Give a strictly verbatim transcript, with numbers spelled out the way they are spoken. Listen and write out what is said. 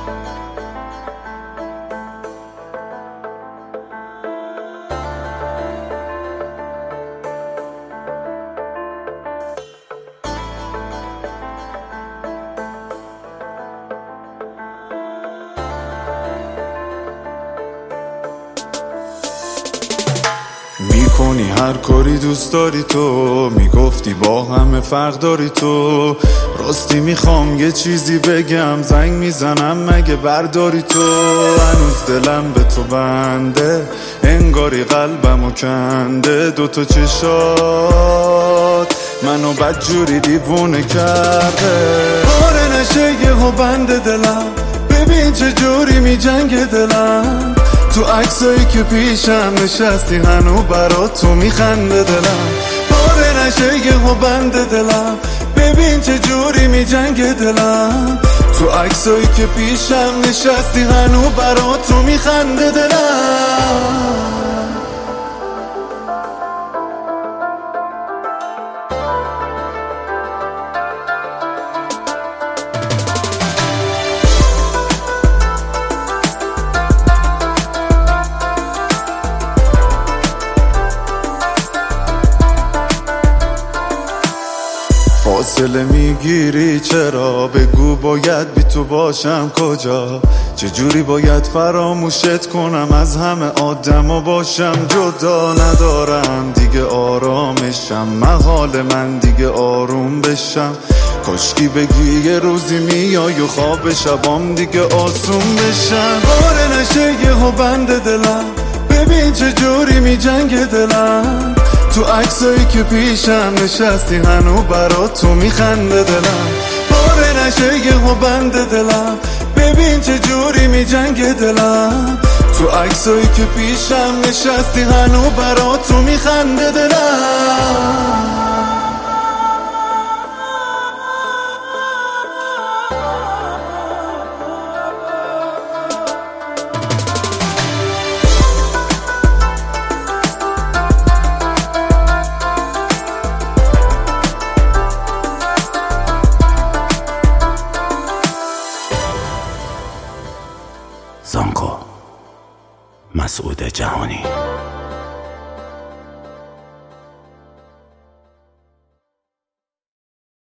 میکنی هر کاری دوست داری تو، میگفتی با همه فرق داری تو. راستی میخوام یه چیزی بگم، زنگ میزنم مگه برداری تو. هنوز دلم به تو بنده، انگاری قلبمو کنده. دوتا چشات منو بدجوری دیوونه کرده. پاره نشه یه ها بند دلم، ببین چه جوری می جنگ دلم. تو عکسایی که پیشم نشستی هنو برا تو میخنده دلم. پاره نشه یه ها بند دلم، ببین چه جوری می جنگ دلم. تو عکسایی که پیشم نشستی هنو برا تو میخنده دلم. فاصله میگیری چرا؟ بگو باید بی تو باشم کجا؟ چجوری باید فراموشت کنم؟ از همه آدم باشم جدا. ندارم دیگه آرامشم، محال من دیگه آروم بشم. کاشکی بگی یه روزی میای و خواب شبام دیگه آسون بشم. باره نشه یه ها بند دلم، ببین چه جوری می جنگ دلم. تو عکسایی که پیشم نشستی هنو برا تو میخنده دلم. پاره نشه یه ها بند دلم، ببین چه جوری می جنگ دلم. تو عکسایی که پیشم نشستی هنو برا تو میخنده دلم. زانکو مسعود جهانی.